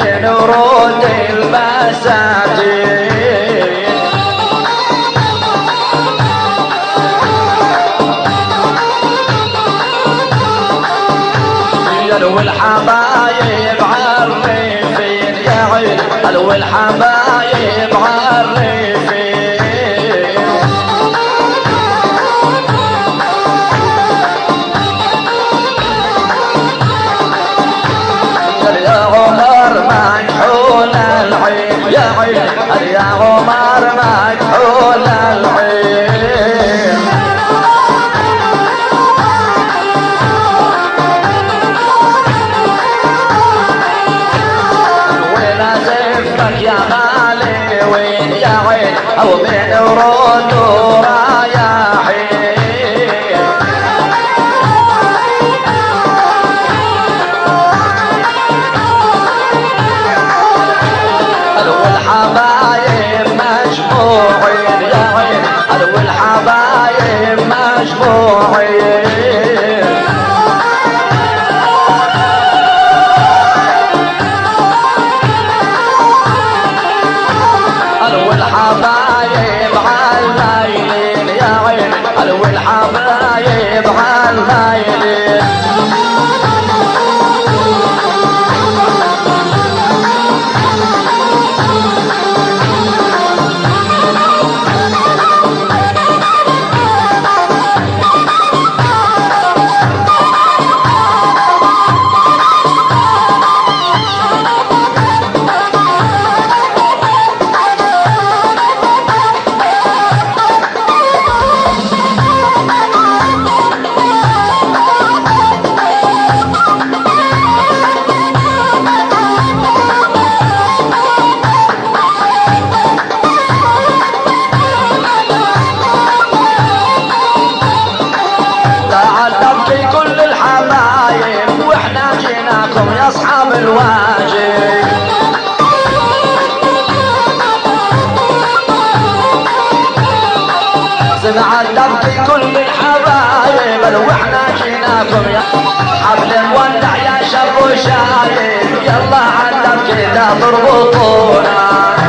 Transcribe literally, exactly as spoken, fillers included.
من ورود البساتين والحبايب عالريفين يا عين والحبايب عالريفين يا عمر مكحول العين يا عين يا عمر مكحول العين يا غالي وين يا عين او من ورود ورايحين والحبايب مجموعين يا عين والحبايب مجموعين والحبايب عالمايلين يا عين والحبايب عالمايلين يا اصحاب الواجب سمع تبكي كل الحبايب واحنا جيناكم يا حبل مولع يا شب وشايب يلا عالتبكي لا تربطونا